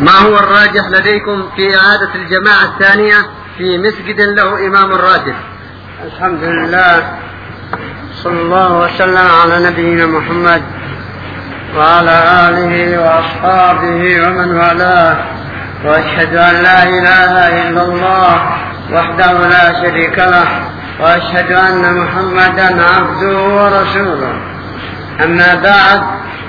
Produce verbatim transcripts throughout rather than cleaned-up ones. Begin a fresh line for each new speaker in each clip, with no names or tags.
ما هو الراجح لديكم في إعادة الجماعة الثانية في مسجد له إمام راتب؟
الحمد لله، صلى الله وسلم على نبينا محمد وعلى آله وأصحابه ومن والاه، وأشهد أن لا إله إلا الله وحده لا شريك له، وأشهد أن محمدا عبده ورسوله. أما بعد،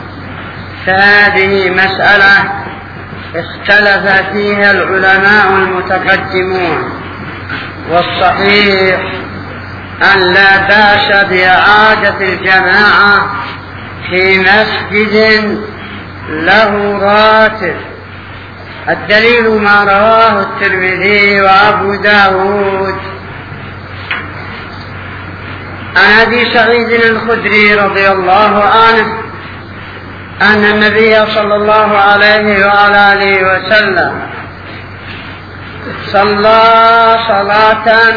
فهذه مسألة اختلف فيها العلماء المتقدمون، والصحيح أن لا بأس بإعادة الجماعة في مسجد له راتب. الدليل ما رواه الترمذي وأبو داود عن أبي سعيد الخدري رضي الله عنه أن النبي صلى الله عليه وعلى آله وسلم صلى صلاة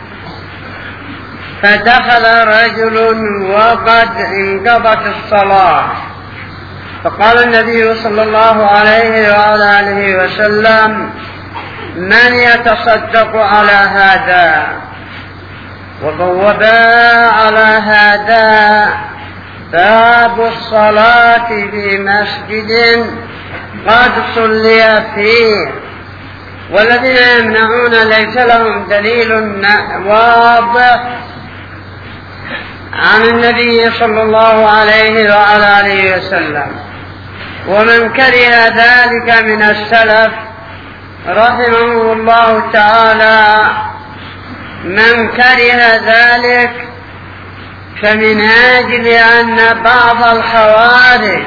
فدخل رجل وقد انقضت الصلاة، فقال النبي صلى الله عليه وعلى آله وسلم: من يتصدق على هذا؟ وبوبا على هذا باب الصلاة في مسجد قد صلي فيه. والذين يمنعون ليس لهم دليل واضح عن النبي صلى الله عليه وعلى آله وسلم. ومن كره ذلك من السلف رحمه الله تعالى، من كره ذلك فمن أجل أن بعض الخوارج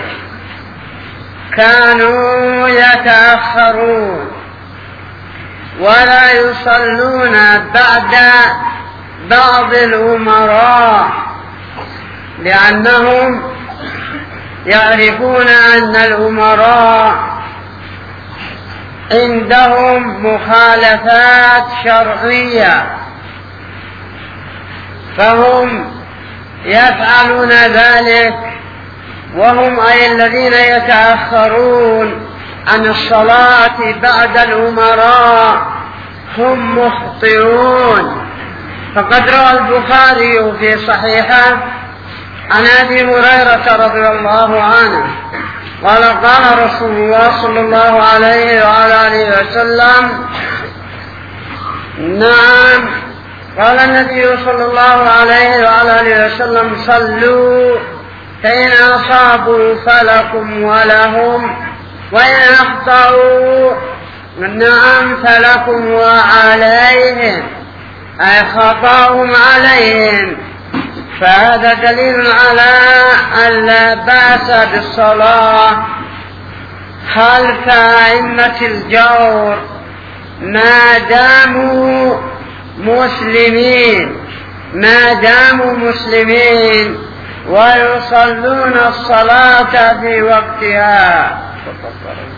كانوا يتأخرون ولا يصلون بعد بعض الأمراء، لأنهم يعرفون أن الأمراء عندهم مخالفات شرعية، فهم يفعلون ذلك، وهم أي الذين يتأخرون عن الصلاة بعد الأمراء هم مخطئون. فقد روى البخاري في صحيحه عن أبي هريرة رضي الله عنه قال: قال رسول الله صلى الله عليه وعلى آله وسلم: نعم، قال النبي صلى الله عليه وعلى آله وسلم: صلوا فإن أصابوا فلكم ولهم، وإن أخطأوا نعم فلكم وعليهم، أي خطأهم عليهم. فهذا دليل على أن لا بأس بالصلاة خلف أئمة الجور ما داموا مسلمين ما داموا مسلمين ويصلون الصلاة في وقتها.